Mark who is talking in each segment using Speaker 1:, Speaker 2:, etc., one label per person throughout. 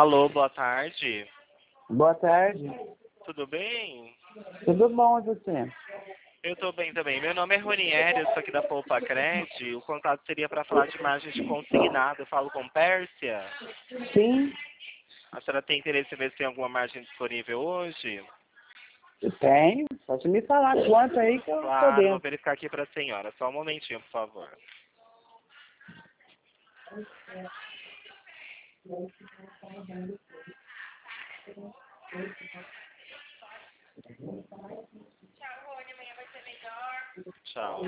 Speaker 1: Alô, boa tarde.
Speaker 2: Boa tarde.
Speaker 1: Tudo bem?
Speaker 2: Tudo bom, e você?
Speaker 1: Eu tô bem também. Meu nome é Ronieri, eu sou aqui da Poupa Cred. O contato seria para falar de margens de consignado. Eu falo com Pérsia.
Speaker 2: Sim,
Speaker 1: A senhora tem interesse em ver se tem alguma margem disponível hoje?
Speaker 2: eu tenho. Pode me falar quanto aí que eu tô
Speaker 1: Claro, vou
Speaker 2: dentro.
Speaker 1: verificar aqui para a senhora. Só um momentinho, por favor. Tchau.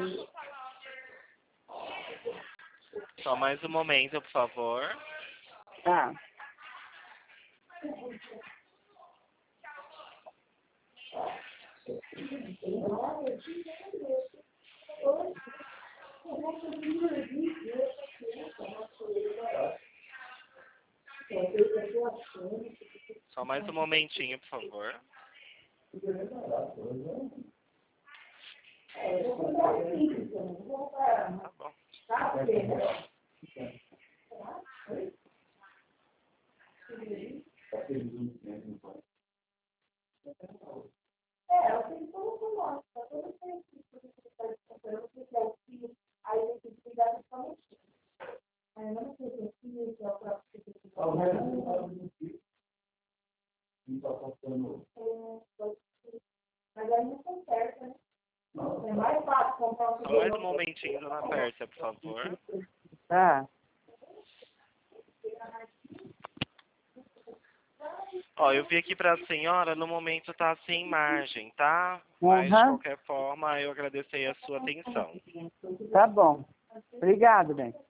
Speaker 1: Só mais um momento, por favor.
Speaker 2: Tá.
Speaker 1: Só mais um momentinho, por favor. Tá bom. Só mais um momentinho, dona Pérsia, por favor.
Speaker 2: Tá.
Speaker 1: Ó, eu vi aqui pra senhora, no momento tá sem margem, tá? Mas de
Speaker 2: Aham.
Speaker 1: qualquer forma, eu agradeço aí a sua atenção.
Speaker 2: Tá bom. Obrigado, bem.